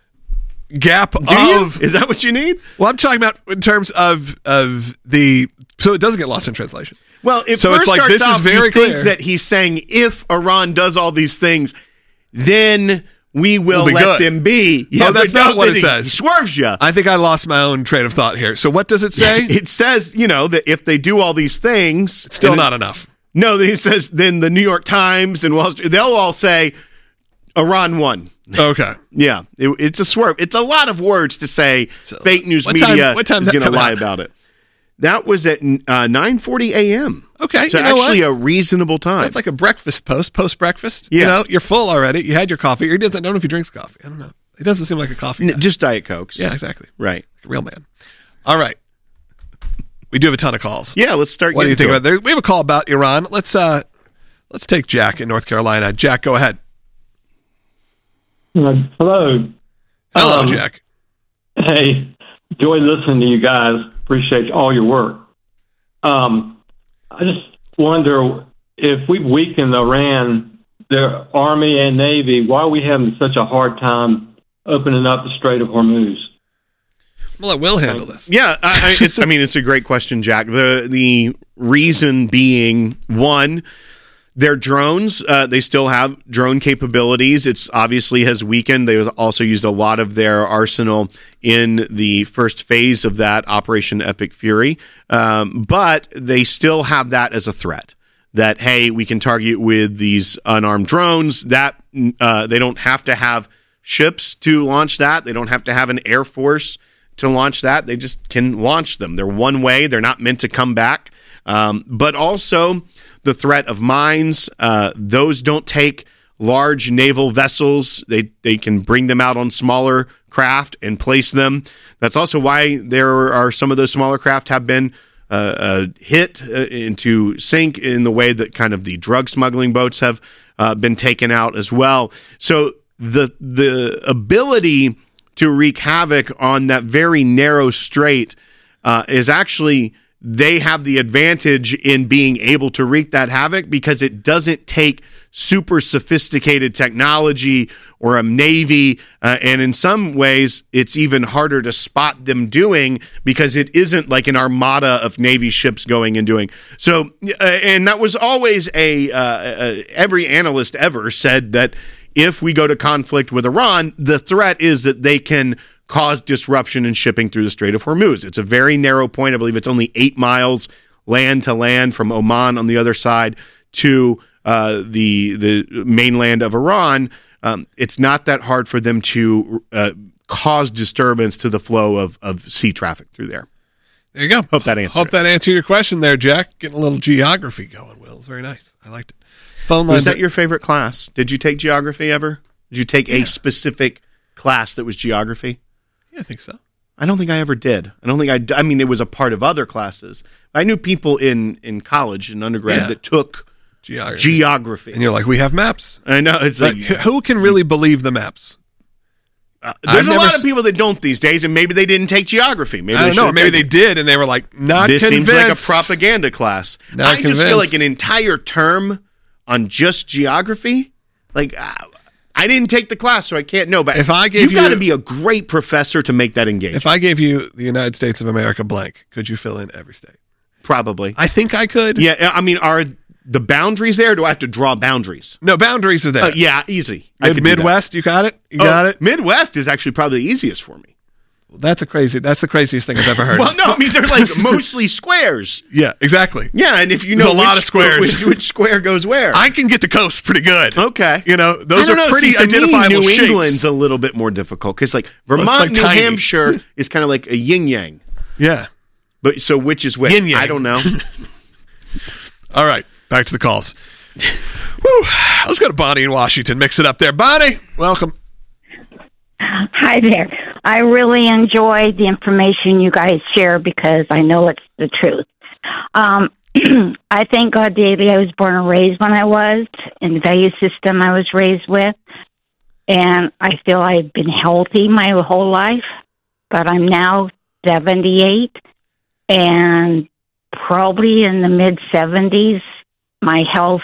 gap Do you? of. Is that what you need? Well, I'm talking about in terms of of the so it doesn't get lost in translation. Well, it So first it's like, starts this is off, very you think clear. that he's saying if Iran does all these things, then we will We'll be let good. them be. Yeah, Oh, that's but not no, what then it says. He swerves you. I think I lost my own train of thought here. So what does it say? It says, you know, that if they do all these things, It's still and- not enough. No, it says then the New York Times and Wall Street, they'll all say Iran won. Okay. Yeah, it, it's a swerve. It's a lot of words to say. So, fake news what time- media what time is did that going to come lie out? about it. That was at uh, nine forty a.m. Okay, so you know actually what? a reasonable time. It's like a breakfast post, post breakfast. Yeah. You know, you're full already. You had your coffee. He doesn't I don't know if he drinks coffee. I don't know. It doesn't seem like a coffee guy. N- just Diet Cokes. Yeah, exactly. Right. Like a real man. All right. We do have a ton of calls. Yeah, let's start. What do you getting think to about it. there? We have a call about Iran. Let's uh let's take Jack in North Carolina. Jack, go ahead. Uh, hello. Hello, Um, Jack. Hey, enjoy listening to you guys. Appreciate all your work. Um, I just wonder if we weaken Iran, their army and navy, why are we having such a hard time opening up the Strait of Hormuz? Well, I will handle this. Yeah, I, I, it's. I mean, it's a great question, Jack. The the reason being, one, their drones. Uh, they still have drone capabilities. It's obviously has weakened. They also used a lot of their arsenal in the first phase of that Operation Epic Fury, um, but they still have that as a threat. That hey, we can target with these unarmed drones. That uh, they don't have to have ships to launch that. They don't have to have an air force to launch that. They just can launch them. They're one way. They're not meant to come back. Um, but also the threat of mines. Uh, those don't take large naval vessels. They they can bring them out on smaller craft and place them. That's also why there are some of those smaller craft have been uh, uh, hit uh, into sink in the way that kind of the drug smuggling boats have uh, been taken out as well. So the the ability to wreak havoc on that very narrow strait uh, is actually, they have the advantage in being able to wreak that havoc because it doesn't take super sophisticated technology or a navy. Uh, and in some ways, it's even harder to spot them doing because it isn't like an armada of Navy ships going and doing. So, uh, and that was always a, uh, uh, every analyst ever said that if we go to conflict with Iran, the threat is that they can cause disruption in shipping through the Strait of Hormuz. It's a very narrow point. I believe it's only eight miles land to land from Oman on the other side to uh, the the mainland of Iran. Um, it's not that hard for them to uh, cause disturbance to the flow of, of sea traffic through there. There you go. Hope that answers Hope it. that answered your question there, Jack. Getting a little geography going, Will. It's very nice. I liked it. Phone Was lines. that your favorite class? Did you take geography ever? Did you take Yeah. a specific class that was geography? Yeah, I think so. I don't think I ever did. I don't think I. d- I mean, it was a part of other classes. I knew people in, in college and undergrad Yeah. that took Geography. geography. And you're like, we have maps. I know it's Like, like who can really believe the maps? uh, there's I've a lot never of people that don't these days, and maybe they didn't take geography. Maybe I don't they know. should've Maybe they taken- did, and they were like, not This convinced. seems like a propaganda class. Not I just feel like convinced. an entire term on just geography. Like uh, I didn't take the class, so I can't know. But If I gave you've got you- to be a great professor to make that engaging. If I gave you the United States of America blank, could you fill in every state? Probably. I think I could. Yeah, I mean, are the boundaries there? Or do I have to draw boundaries? No, boundaries are there. Uh, yeah, easy. I Mid- could do that. Midwest, you got it? You Oh, got it? Midwest is actually probably the easiest for me. Well, that's a crazy, that's the craziest thing I've ever heard. Well, no, I mean, they're like mostly squares. Yeah, exactly. Yeah, and if you There's know a lot which, of squares. which, which square goes where. I can get the coast pretty good. Okay. You know, those I are don't know. pretty See, to me, identifiable New shapes. England's a little bit more difficult because, like, Vermont, like New tiny. Hampshire is kind of like a yin yang. Yeah. But so which is which? Yin yang. I don't know. All right, back to the calls. Woo. Let's go to Bonnie in Washington. Mix it up there. Bonnie, welcome. Hi there. I really enjoy the information you guys share because I know it's the truth. Um, I thank God daily I was born and raised when I was, in the value system I was raised with. And I feel I've been healthy my whole life, but I'm now seventy-eight, and probably in the mid-seventies, my health,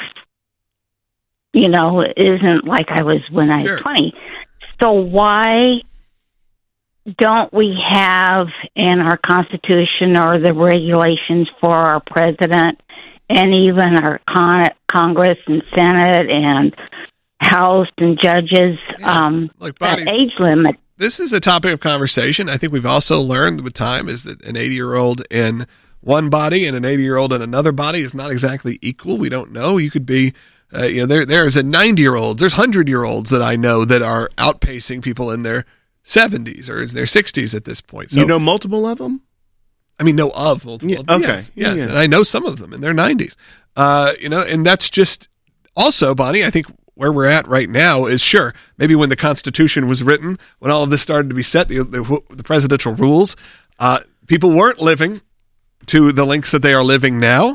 you know, isn't like I was when I Sure. was twenty. So why don't we have in our Constitution or the regulations for our president and even our con- Congress and Senate and House and judges Yeah. um, Like, that Bonnie, age limit. this is a topic of conversation. I think we've also learned with time is that an eighty-year-old in one body and an eighty-year-old in another body is not exactly equal. We don't know. You could be, uh, you know, there there's a ninety-year-olds, there's hundred-year-olds that I know that are outpacing people in their seventies or in their sixties at this point. So, you know multiple of them? I mean, know of multiple. Yeah, okay. Yes, yes. Yeah. And I know some of them in their nineties. Uh, you know, and that's just also, Bonnie, I think where we're at right now is sure, maybe when the Constitution was written, when all of this started to be set, the, the, the presidential rules, uh, people weren't living to the lengths that they are living now.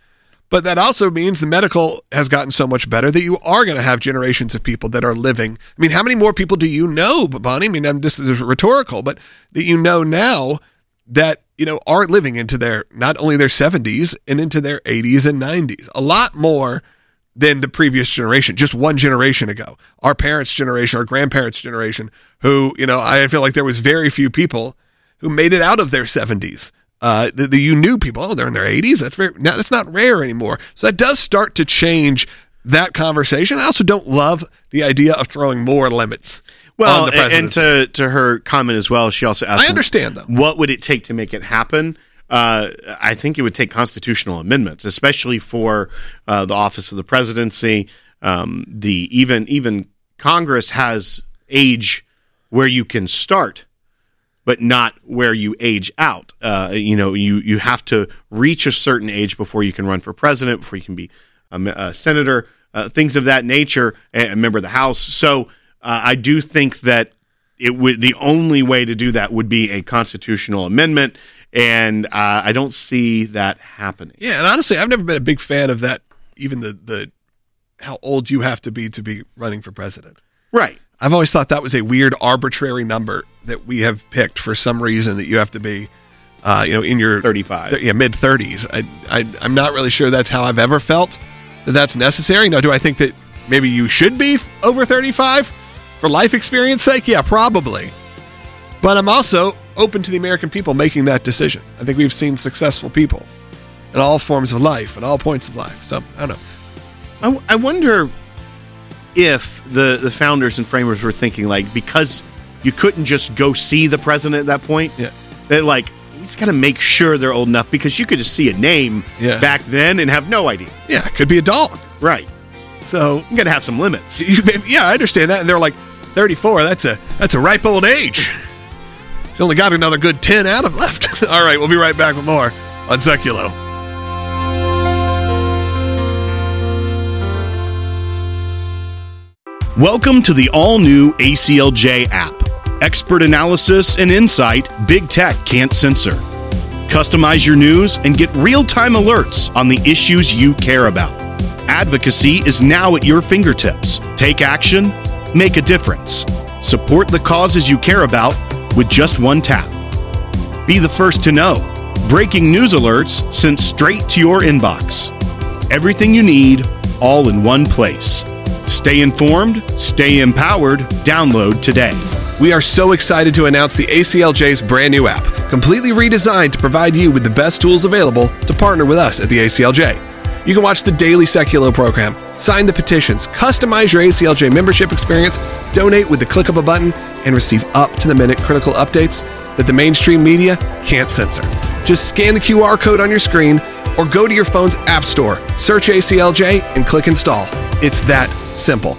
But that also means the medical has gotten so much better that you are going to have generations of people that are living. I mean, how many more people do you know, Bonnie? I mean, I'm just this is rhetorical, but that you know now that, you know, aren't living into their, not only their seventies and into their eighties and nineties. A lot more than the previous generation, just one generation ago. Our parents' generation, our grandparents' generation, who, you know, I feel like there was very few people who made it out of their seventies. Uh, the, the you knew people, oh, they're in their eighties. That's very, now that's not rare anymore. So that does start to change that conversation. I also don't love the idea of throwing more limits. Well, on the and presidency. to to her comment as well, she also asked, I understand, though. What would it take to make it happen? Uh, I think it would take constitutional amendments, especially for uh, the office of the presidency. Um, the even even Congress has age where you can start, but not where you age out. Uh, you know, you you have to reach a certain age before you can run for president, before you can be a, a senator, uh, things of that nature, a member of the House. So uh, I do think that it would the only way to do that would be a constitutional amendment. And uh, I don't see that happening. Yeah, and honestly, I've never been a big fan of that, even the, the how old you have to be to be running for president. Right. I've always thought that was a weird, arbitrary number that we have picked for some reason that you have to be, uh, you know, in your thirty-five, th- yeah, mid thirties. I, I, I'm not really sure that's how I've ever felt that that's necessary. Now, do I think that maybe you should be over thirty-five for life experience sake? Yeah, probably. But I'm also open to the American people making that decision. I think we've seen successful people in all forms of life, at all points of life. So, I don't know. I, w- I wonder if the, the founders and framers were thinking, like, because you couldn't just go see the president at that point, yeah. that, like, you just got to make sure they're old enough, because you could just see a name yeah. back then and have no idea. Yeah, it could be a dog. Right. So you got to have some limits. You, yeah, I understand that. And they're like, thirty-four, that's a that's a ripe old age. He's only got another good ten out of left. All right, we'll be right back with more on Seculo. Welcome to the all-new A C L J app. Expert analysis and insight big tech can't censor. Customize your news and get real-time alerts on the issues you care about. Advocacy is now at your fingertips. Take action, make a difference. Support the causes you care about with just one tap. Be the first to know. Breaking news alerts sent straight to your inbox. Everything you need, all in one place. Stay informed, stay empowered. Download today. We are so excited to announce the A C L J's brand new app, completely redesigned to provide you with the best tools available to partner with us at the A C L J. You can watch the daily Seculo program, sign the petitions, customize your A C L J membership experience, donate with the click of a button, and receive up-to-the-minute critical updates that the mainstream media can't censor. Just scan the Q R code on your screen or go to your phone's app store, search A C L J, and click install. It's that simple.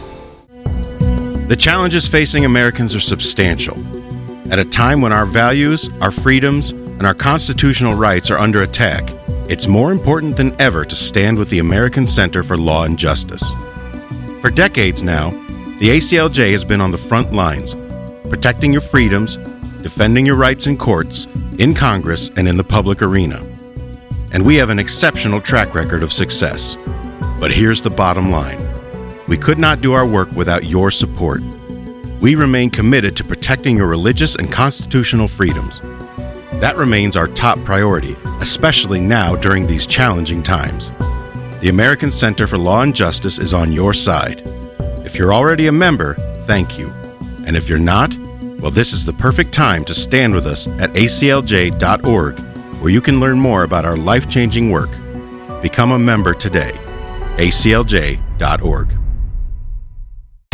The challenges facing Americans are substantial. At a time when our values, our freedoms, and our constitutional rights are under attack, it's more important than ever to stand with the American Center for Law and Justice. For decades now, the A C L J has been on the front lines, protecting your freedoms, defending your rights in courts, in Congress, and in the public arena. And we have an exceptional track record of success. But here's the bottom line. We could not do our work without your support. We remain committed to protecting your religious and constitutional freedoms. That remains our top priority, especially now during these challenging times. The American Center for Law and Justice is on your side. If you're already a member, thank you. And if you're not, well, this is the perfect time to stand with us at A C L J dot org, where you can learn more about our life-changing work. Become a member today. A C L J dot org.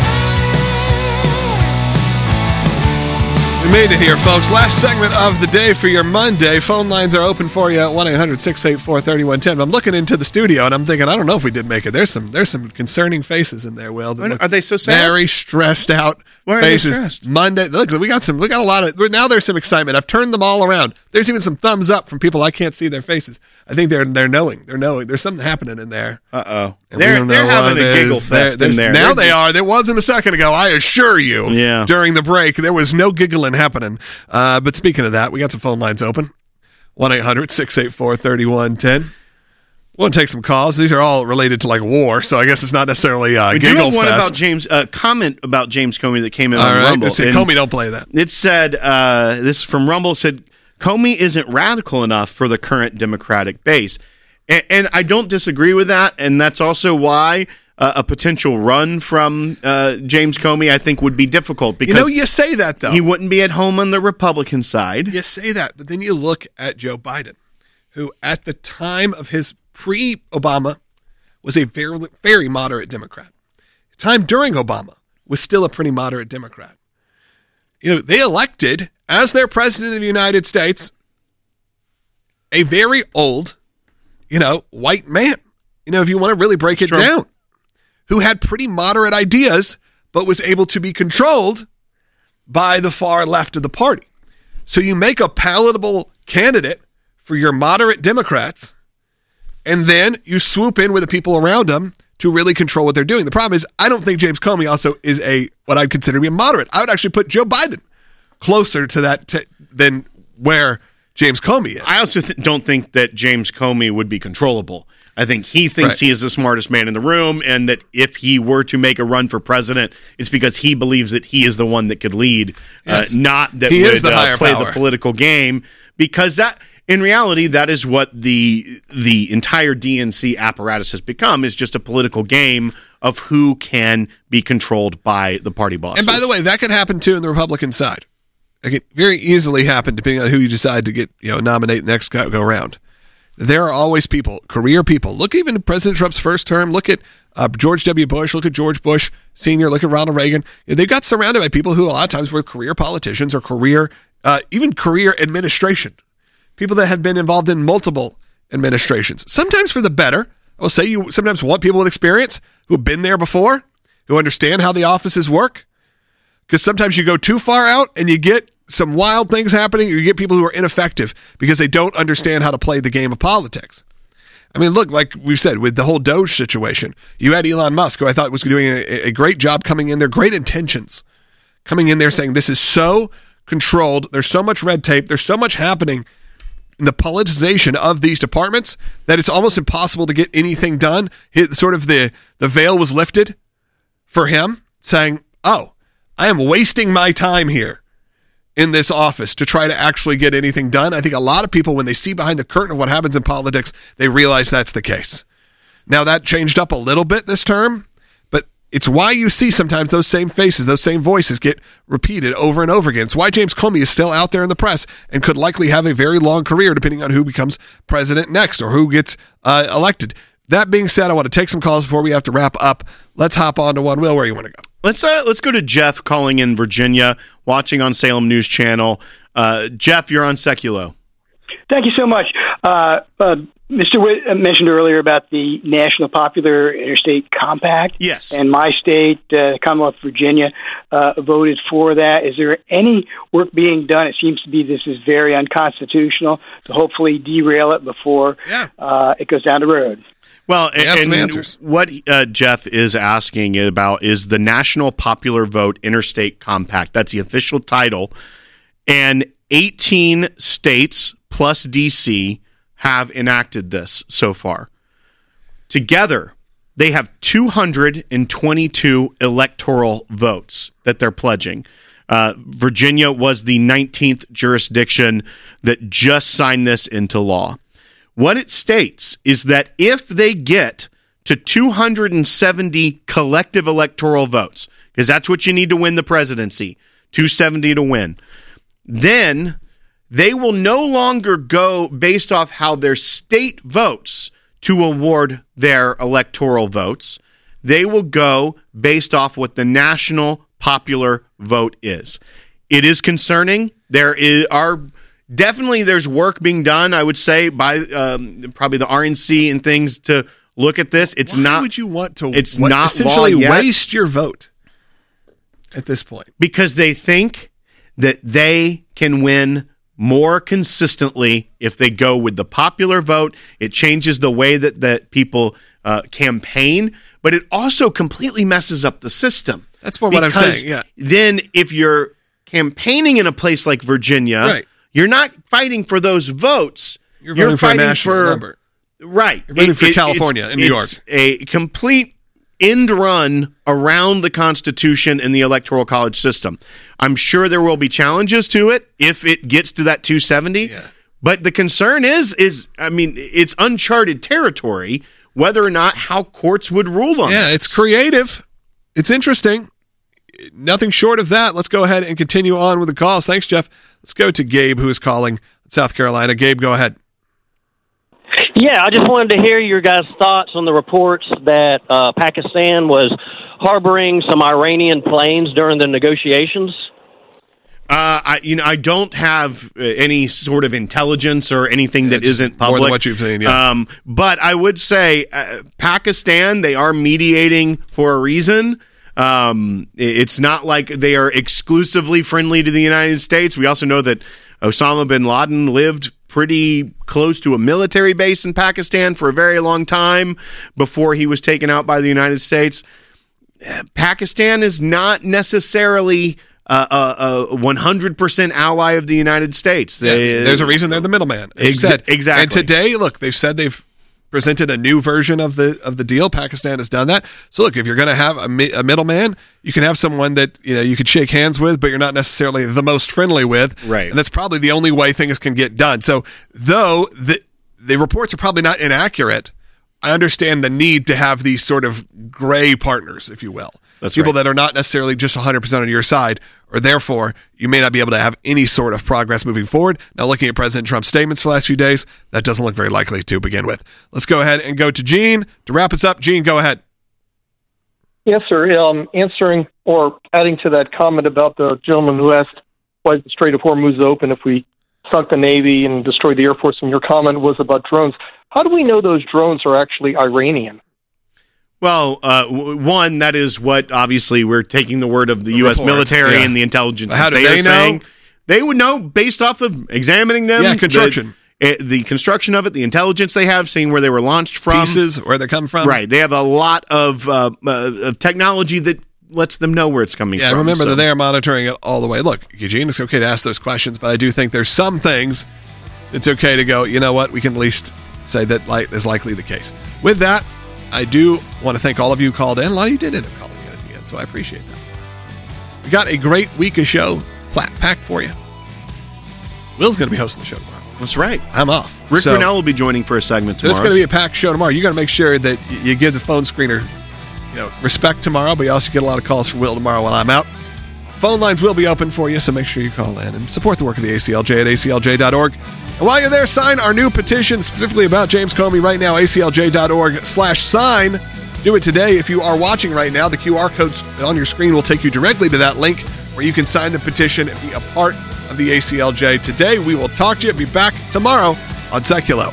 Made it here, folks. Last segment of the day for your Monday. Phone lines are open for you at one eight hundred six eight four three one one zero. I'm looking into the studio and I'm thinking, I don't know if we did make it. There's some there's some concerning faces in there, Will. Are they so sad? Very stressed out Why are faces. they stressed? Monday. Look, we got some. We got a lot of. Now there's some excitement. I've turned them all around. There's even some thumbs up from people I can't see their faces. I think they're they're knowing. They're knowing. There's something happening in there. Uh oh. And They're, we they're don't know having what a it giggle is. fest There- in there's- there. Now They're- they are. There wasn't a second ago. I assure you. Yeah. During the break, there was no giggling happening. Uh, but speaking of that, we got some phone lines open. one eight hundred six eight four three one one zero. We'll take some calls. These are all related to like war, so I guess it's not necessarily uh, We do giggle have one fest. about James. A uh, comment about James Comey that came in all on right. Rumble. Let's see. And Comey, don't play that. It said, uh, this is from Rumble, said, Comey isn't radical enough for the current Democratic base. And, and I don't disagree with that, and that's also why uh, a potential run from uh, James Comey, I think, would be difficult. Because You know, you say that, though. he wouldn't be at home on the Republican side. You say that, but then you look at Joe Biden, who at the time of his pre-Obama was a very, very moderate Democrat. The time during Obama was still a pretty moderate Democrat. You know, they elected as their president of the United States a very old, you know, white man. You know, if you want to really break it Trump. down, who had pretty moderate ideas, but was able to be controlled by the far left of the party. So you make a palatable candidate for your moderate Democrats, and then you swoop in with the people around them to really control what they're doing. The problem is, I don't think James Comey also is a what I'd consider to be a moderate. I would actually put Joe Biden closer to that t- than where James Comey is. I also th- don't think that James Comey would be controllable. I think he thinks Right. he is the smartest man in the room, and that if he were to make a run for president, it's because he believes that he is the one that could lead, Yes. uh, not that He would is the uh, higher play power. the political game. Because that, in reality, that is what the the entire D N C apparatus has become: is just a political game of who can be controlled by the party bosses. And by the way, that could happen too in the Republican side. It could very easily happen depending on who you decide to get, you know, nominate next go, go round. There are always people, career people. Look even at President Trump's first term. Look at uh, George W. Bush. Look at George Bush Senior. Look at Ronald Reagan. They got surrounded by people who a lot of times were career politicians or career, uh, even career administration. People that had been involved in multiple administrations. Sometimes for the better. I will say you sometimes want people with experience who have been there before, who understand how the offices work. Because sometimes you go too far out and you get some wild things happening, or you get people who are ineffective because they don't understand how to play the game of politics. I mean, look, like we've said, with the whole Doge situation, you had Elon Musk, who I thought was doing a, a great job coming in there, great intentions, coming in there saying this is so controlled, there's so much red tape, there's so much happening in the politicization of these departments that it's almost impossible to get anything done. His, sort of the, the veil was lifted for him, saying, oh, I am wasting my time here in this office to try to actually get anything done. I think a lot of people, when they see behind the curtain of what happens in politics, they realize that's the case. Now, that changed up a little bit this term, but it's why you see sometimes those same faces, those same voices get repeated over and over again. It's why James Comey is still out there in the press and could likely have a very long career depending on who becomes president next or who gets uh, elected. That being said, I want to take some calls before we have to wrap up. Let's hop on to one. Will, where you want to go? Let's uh, let's go to Jeff calling in Virginia, watching on Salem News Channel. Uh, Jeff, you're on Seculo. Thank you so much. Uh, uh, Mister Witt mentioned earlier about the National Popular Interstate Compact. Yes. And my state, uh, Commonwealth of Virginia, uh, voted for that. Is there any work being done? It seems to be this is very unconstitutional to hopefully derail it before yeah. uh, it goes down the road. Well, and, some and answers. what uh, Jeff is asking about is the National Popular Vote Interstate Compact. That's the official title. And eighteen states plus D C have enacted this so far. Together, they have two hundred twenty-two electoral votes that they're pledging. Uh, Virginia was the nineteenth jurisdiction that just signed this into law. What it states is that if they get to two hundred seventy collective electoral votes, because that's what you need to win the presidency, two hundred seventy to win, then they will no longer go based off how their state votes to award their electoral votes. They will go based off what the national popular vote is. it is concerning. There is are definitely there's work being done, I would say, by um, probably the R N C and things to look at this. It's Why not. would you want to? It's what, not essentially law yet. waste your vote at this point because they think that they can win more consistently if they go with the popular vote. It changes the way that that people uh, campaign, but it also completely messes up the system. That's what, what I'm saying. Yeah. Then if you're campaigning in a place like Virginia, right. you're not fighting for those votes. You're voting you're for a fighting national for number. Right. You're voting It- for it- California it's- and New York. It's a complete end run around the Constitution and the Electoral College system. I'm sure there will be challenges to it if it gets to that two seventy. Yeah. But the concern is, is I mean, it's uncharted territory whether or not how courts would rule on it. Yeah, this. it's creative. It's interesting. Nothing short of that. Let's go ahead and continue on with the calls. Thanks, Jeff. Let's go to Gabe, who is calling South Carolina. Gabe, go ahead. Yeah, I just wanted to hear your guys' thoughts on the reports that uh, Pakistan was harboring some Iranian planes during the negotiations. Uh, I you know I don't have uh, any sort of intelligence or anything that It's isn't public. more than what you've seen, yeah. Um, but I would say uh, Pakistan, they are mediating for a reason. Um, it's not like they are exclusively friendly to the United States. We also know that Osama bin Laden lived pretty close to a military base in Pakistan for a very long time before he was taken out by the United States. Uh, Pakistan is not necessarily Uh, a, a one hundred percent ally of the United States. They, Yeah, there's a reason they're the middleman. as you Ex- said. exactly. And today, look, they've said they've presented a new version of the of the deal. Pakistan has done that. So look, if you're going to have a, mi- a middleman, you can have someone that you know you could shake hands with, but you're not necessarily the most friendly with. Right. And that's probably the only way things can get done. So though the the reports are probably not inaccurate, I understand the need to have these sort of gray partners, if you will. That's people right. that are not necessarily just one hundred percent on your side, or therefore you may not be able to have any sort of progress moving forward. Now, looking at President Trump's statements for the last few days, that doesn't look very likely to begin with. Let's go ahead and go to Gene to wrap us up. Gene, go ahead. Yes, sir. Um, answering or adding to that comment about the gentleman who asked why is the Strait of Hormuz is open if we sunk the Navy and destroyed the Air Force, and your comment was about drones. How do we know those drones are actually Iranian? Well, uh, w- one, that is what, obviously, we're taking the word of the, The U S report, military yeah. and the intelligence. How do they, they are know? saying. They would know based off of examining them. Yeah, construction. The, uh, the construction of it, the intelligence they have, seeing where they were launched from. Pieces, where they come from. Right. They have a lot of, uh, uh, of technology that lets them know where it's coming Yeah, from. remember so. that they are monitoring it all the way. Look, Eugene, it's okay to ask those questions, but I do think there's some things it's okay to go, you know what, we can at least say that like is likely the case. With that, I do want to thank all of you who called in. A lot of you did end up calling in at the end, so I appreciate that. We got a great week of show pla- packed for you. Will's going to be hosting the show tomorrow. That's right. I'm off. Rick So- Brunell will be joining for a segment So tomorrow. it's going to be a packed show tomorrow. You got to make sure that y- you give the phone screener, you know, respect tomorrow, but you also get a lot of calls for Will tomorrow while I'm out. Phone lines will be open for you, so make sure you call in and support the work of the A C L J at A C L J dot org. And while you're there, sign our new petition specifically about James Comey right now, A C L J dot org slash sign. Do it today. If you are watching right now, the Q R codes on your screen will take you directly to that link where you can sign the petition and be a part of the A C L J. Today, we will talk to you. Be back tomorrow on Seculo.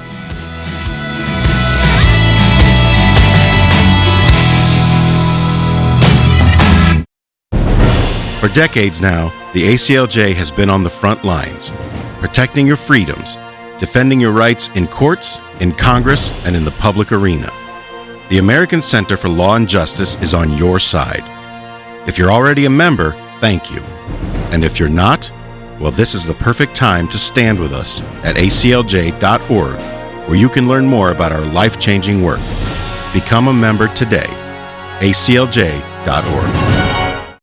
For decades now, the A C L J has been on the front lines, protecting your freedoms, defending your rights in courts, in Congress, and in the public arena. The American Center for Law and Justice is on your side. If you're already a member, thank you. And if you're not, well, this is the perfect time to stand with us at A C L J dot org, where you can learn more about our life-changing work. Become a member today. A C L J dot org.